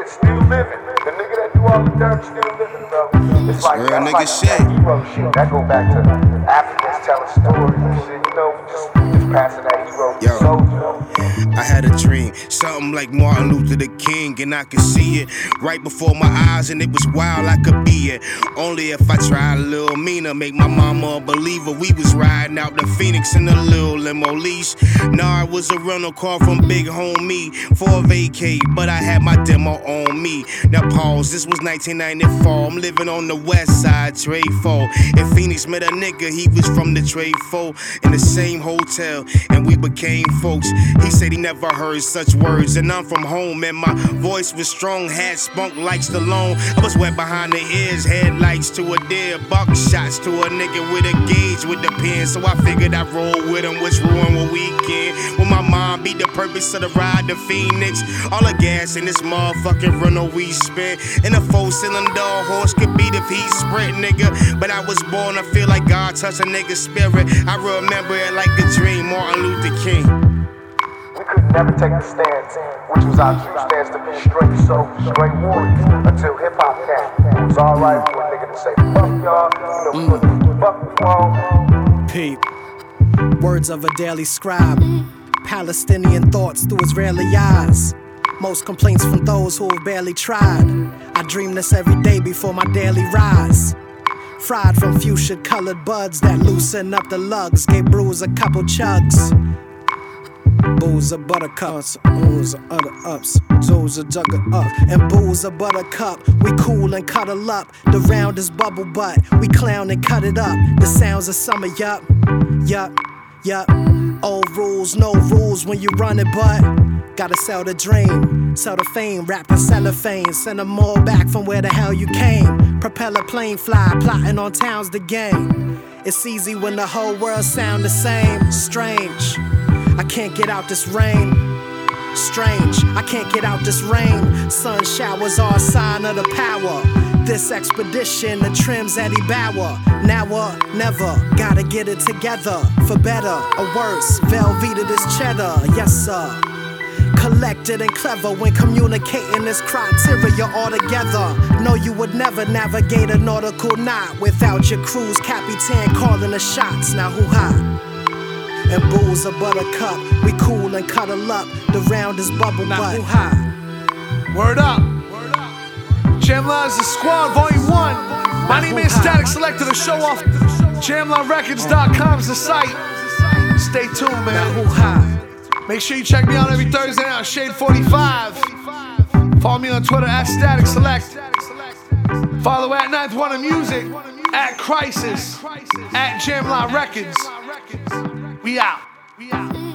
nigga still living. The nigga that do all the dirt still living, bro. It's like real that's nigga like shit. that hero shit. That go back to Africans telling stories and shit. You know, just passing that hero Yo. soldier. I had a dream, something like Martin Luther the King, and I could see it right before my eyes, and it was wild, I could be it. Only if I tried a little meaner, make my mama a believer. We was riding out to Phoenix in a little limo lease. Nah, it was a rental car from Big Homie for a vacay, but I had my demo on me. Now pause, this was 1994, I'm living on the west side, Trade 4. In Phoenix, met a nigga, he was from the Trade 4, in the same hotel, and we became folks. He said he never heard such words, and I'm from home, and my voice was strong, had spunk like Stallone. I was wet behind the ears, headlights to a deer, buck shots to a nigga with a gauge with the pen. So I figured I'd roll with him, which ruined my weekend. When my mom beat the purpose of the ride to Phoenix, all the gas in this motherfucking rental we spent. And a 4-cylinder horse could beat if he sprint, nigga. But I was born to feel like God touched a nigga's spirit. I remember it like a dream, Martin Luther King. We could never take the stance, which was our true stance to be straight straight warriors, until hip-hop came. It was alright for a nigga to say, fuck y'all, you know, fuck you all. Peep. Words of a daily scribe. Palestinian thoughts through Israeli eyes. Most complaints from those who have barely tried. I dream this every day before my daily rise. Fried from fuchsia-colored buds that loosen up the lugs. Gave Bruce a couple chugs. Booze a buttercups, booze a other ups, zoos a jugger up, and booze a buttercup. We cool and cuddle up. The round is bubble butt. We clown and cut it up. The sounds of summer, yup. Old rules, no rules when you run it, but gotta sell the dream, sell the fame, rap and cellophane. Send them all back from where the hell you came. Propeller plane fly, plotting on towns to gain. It's easy when the whole world sound the same. Strange. I can't get out this rain. Strange, I can't get out this rain. Sun showers are a sign of the power. This expedition, the trims Eddie Bauer. Now or never, gotta get it together. For better or worse, Velveeta this cheddar, yes sir. Collected and clever when communicating this criteria altogether. No, you would never navigate a nautical knot without your crew's capitan calling the shots. Now who hot? And booze a buttercup. We cool and cuddle up. The round is bubble butt. Word up. Jamline is the Squad, Volume 1. My name is Static Selector, the show off. JamlineRecords.com's the site. Stay tuned, man. Make sure you check me out every Thursday night, Shade 45. Follow me on Twitter at Static Select. Follow at Ninth Wonder Music, at Crisis, at Jamline Records. We out.